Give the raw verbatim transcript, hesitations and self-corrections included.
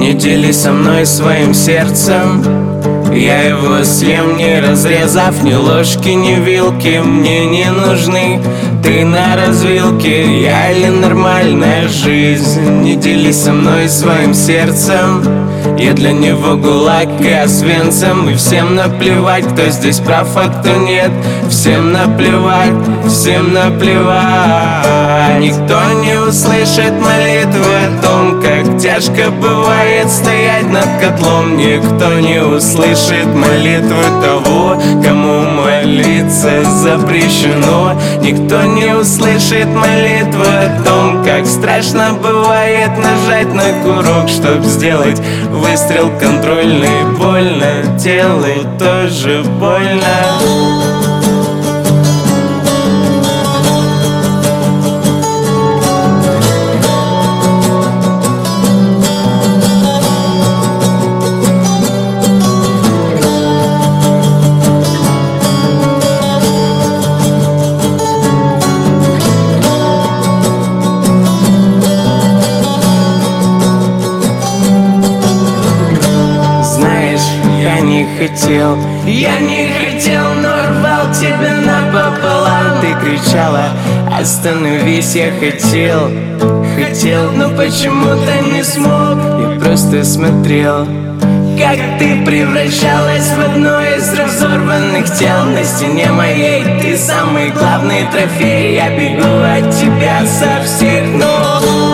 Не делись со мной своим сердцем, я его съем, не разрезав ни ложки, ни вилки. Мне не нужны ты на развилке, я или нормальная жизнь. Не делись со мной своим сердцем, я для него гулаг и Освенцим. И всем наплевать, кто здесь прав, а кто нет. Всем наплевать, всем наплевать. Никто не услышит молитвы о том, как тяжко бывает стоять над котлом. Никто не услышит молитвы того, кому молиться запрещено. Никто не услышит молитвы о том, как страшно бывает нажать на курок, чтоб сделать выстрел контрольный. Больно, телу тоже больно. Хотел, я не хотел, но рвал тебя напополам. Ты кричала: остановись, я хотел, хотел, но почему-то не смог. Я просто смотрел, как ты превращалась в одно из разорванных тел. На стене моей ты самый главный трофей. Я бегу от тебя со всех ног.